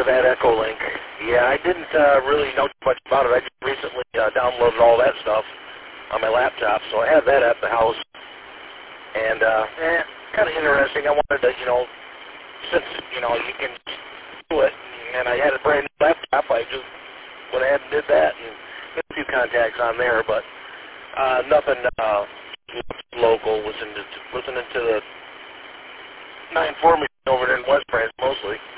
of that Echolink. Yeah, I didn't really know too much about it. I just recently downloaded all that stuff on my laptop, so I have that at the house. And, kind of interesting. I wanted to, since, you can do it, and I had a brand new laptop, I just went ahead and did that, and got a few contacts on there, but nothing local. Listening to the 940 over there in West Branch mostly.